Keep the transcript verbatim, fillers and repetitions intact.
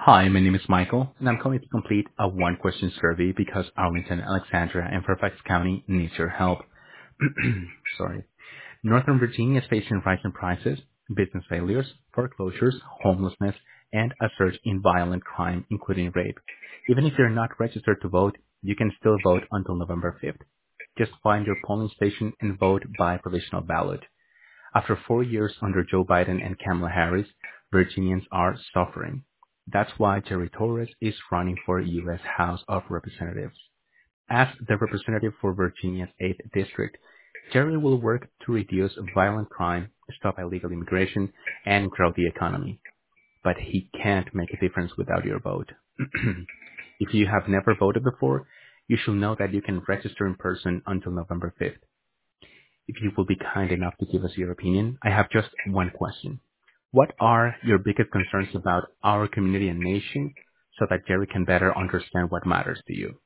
Hi, my name is Michael, and I'm calling to complete a one-question survey because Arlington, Alexandria, and Fairfax County needs your help. Sorry. Northern Virginia is facing rising prices, business failures, foreclosures, homelessness, and a surge in violent crime, including rape. Even if you're not registered to vote, you can still vote until November fifth. Just find your polling station and vote by provisional ballot. After four years under Joe Biden and Kamala Harris, Virginians are suffering. That's why Jerry Torres is running for U S House of Representatives. As the representative for Virginia's eighth District, Jerry will work to reduce violent crime, stop illegal immigration, and grow the economy. But he can't make a difference without your vote. If you have never voted before, you should know that you can register in person until November fifth. If you will be kind enough to give us your opinion, I have just one question. What are your biggest concerns about our community and nation so that Jerry can better understand what matters to you?